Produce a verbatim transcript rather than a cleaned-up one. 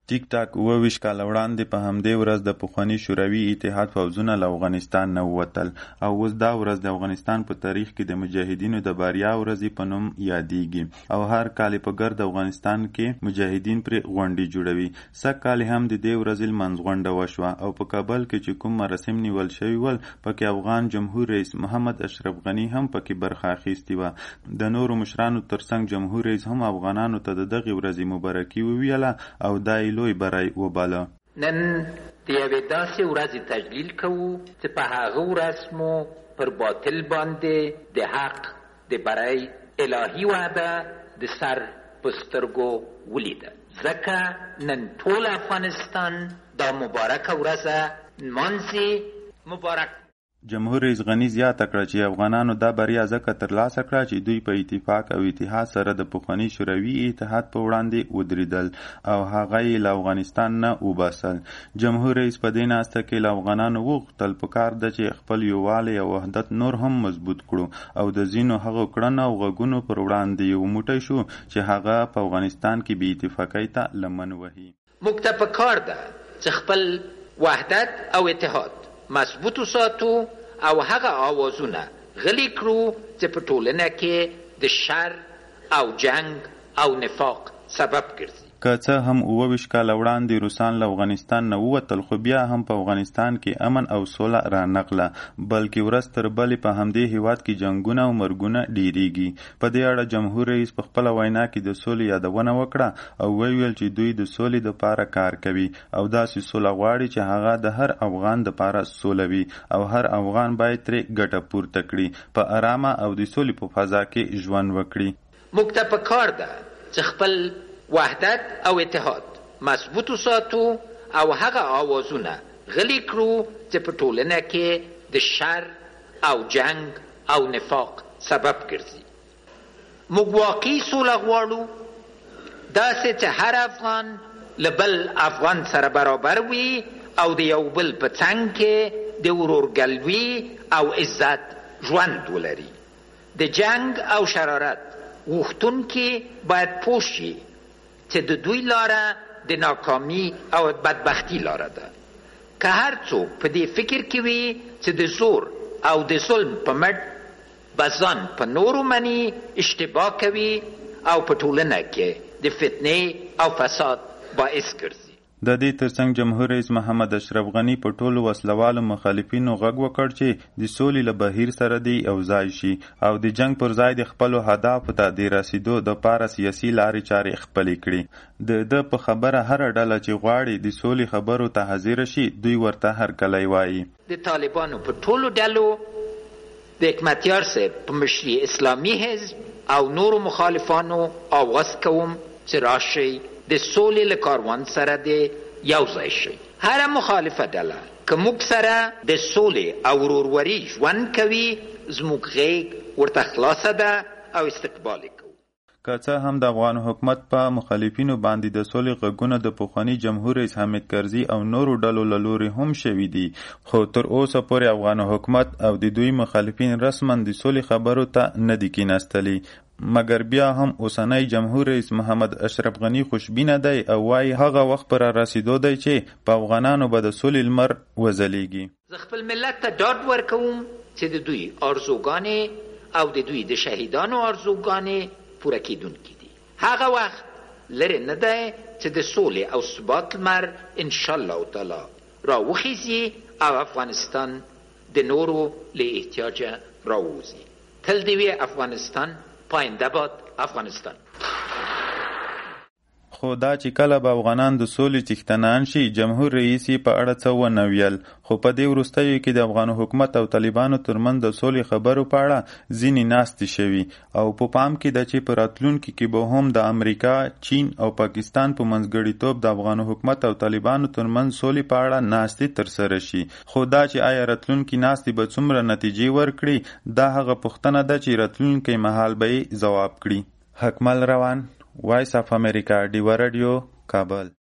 ټیک ټاک اوه ویشت کاله وړاندې په همدې ورځ د پخواني شوروي اتحاد پوځونه له افغانستان نه ووتل او اوس دا ورځ د افغانستان په تاریخ کې د مجاهدینو د بریا ورځې په نوم یادېږي او هر کال په ګرد افغانستان کې مجاهدین پرې غونډې جوړوي. سږ کال هم د دې ورځې لمانځ غونډه وشوه او په کابل کې چې کوم مراسم نیول شوي ول پکې افغان جمهور رئیس محمد اشرف غني هم پکې برخه اخیستې وه. د نورو مشرانو ترڅنګ جمهور رئیس هم افغانانو ته د دغې ورځې مبارکي وویله او دا لوی بری وباله. نن د یوې داسې ورځې تجلیل کوو چې په هغه ورځ مو پر باطل باندې د حق د بري الهي وعده د سر په سترګو ولیده. ځکه نن ټول افغانستان دا مبارکه ورځ نمانځي. مبارک. جمهور رئیس غني زیاته کړه چې افغانانو دا بریا ځکه ترلاسه کړه چې دوی په اتفاق او اتحاد سره د پخواني شوروي اتحاد په وړاندې ودرېدل او هغه یې له افغانستان نه وباسل. جمهور رئیس په دې ناسته کې له افغانانو وغوښتل پکار ده چې خپل یووالی او وحدت نور هم مضبوط کړو او د ځینو هغو کړنو او غږونو پر وړاندې یو موټی شو چې هغه په افغانستان کې بې اتفاقۍ ته لمن وهي. موږ ته پکار ده چې خپل وحدت او اتحاد مضبوط وساتو او هغه آوازونه غلی کړو چې په ټولنه کې د شر او جنگ او نفاق سبب ګرځي. که څه هم اوه ویشت کاله وړاندې روسان له افغانستان نه ووتل خو بیا هم په افغانستان کې امن او سوله رانغله بلکې ورځ تر بلې په همدې هیواد کې جنګونه او مرګونه ډیریږي. په دې اړه جمهور رئیس په خپله وینا کې د سولې یادونه وکړه او ویل چې دوی د سولې دپاره کار کوي او داسې سوله غواړي چې هغه د هر افغان دپاره سوله وي او هر افغان باید ترې ګټه پورته کړي په ارامه او د سولې په فضا کې ژوند وکړي. موږ ته پکار ده چې خپل وحدت او اتحاد مضبوط وساتو او هغه آوازونه غلی کړو چې په ټولنه کې د شر او جنگ او نفاق سبب ګرځي. موږ واقعي سوله غواړو داسې چې هر افغان له بل افغان سره برابر وي او د یو بل په څنګ کې د ورورګلوي او عزت ژوند ولري. د جنگ او شرارت غوښتونکي باید پوه شي چې د دوی لاره د ناکامی او بدبختی لاره ده. که هر څوک په دې فکر کې وي چې د زور او د ظلم په مټ به ځان په نورو مني اشتباه کوي او په ټولنه کې د فتنې او فساد باعث ګرځي. د دې ترڅنګ جمهور رئیس محمد اشرف غني په ټولو وسلوالو مخالفینو غږ وکړ چې د سولې له بهیر سره دی یو ځای شي او د جنگ پر ځای د خپلو اهدافو ته د رسیدو دپاره سیاسي لارې چارې خپلې کړي. د ده په خبره هره ډله چې غواړي د سولې خبرو ته حاضره شي دوی ورته هرکلی وایي. د طالبانو په ټولو ډلو د حکمتیار صاحب په مشري اسلامي حزب او نورو مخالفانو آواز کوم چې راشئ د سولې له کاروان سره د یو ځای شي. هره مخالفه ډله که موږ سره د سولې او وروروري ژوند کوي زموږ غیږ ورته خلاصه ده او استقبال یې کوو. که څه هم د افغان حکومت په مخالفینو باندې د سولې غږونه د پخواني جمهور رئیس حامد کرزي او نورو ډلو له لورې هم شوي دي خو تر اوسه پورې افغان حکومت او د دوی مخالفین رسما د سولې خبرو ته نه دي کیناستلي. مګر بیا هم اوسنی جمهور رئیس محمد اشرف غني خوشبینه دی او وایي هغه وخت پر رسیدو دی چې په افغانانو به د سولې لمر وځلیږي. زه خپل ملت ته ډاډ ورکوم چې د دوی آرزوګانې او د دوی د شهیدانو آرزوګانې پوره کیدونکي دي. هغه وخت لرې نه دی چې د سولې او ثبات لمر انشاءالله تعالی راوخیزي او افغانستان د نورو له احتیاجه راووځي. تل دې وي افغانستان، پاینده باد افغانستان. خو دا چې کله به افغانان د سولې څښتنان شي جمهور رئیس یې په اړه څه ونه ویل خو په دې وروستیو کې د افغان حکومت او طالبانو ترمنځ د سولې خبرو په اړه ځینې ناستې شوي او په پام کې ده چې په راتلونکي کې به هم د امریکا، چین او پاکستان په منځګړیتوب د افغان حکومت او طالبانو ترمنځ سولې په اړه ناستې ترسره شي. خو دا چې آیا راتلونکي ناستې به څومره نتیجې ورکړي دا هغه پوښتنه ده چې راتلونکی مهال به یې ځواب کړي. حکمل روان، وایس اف امریکا، ډیوه رادیو، کابل.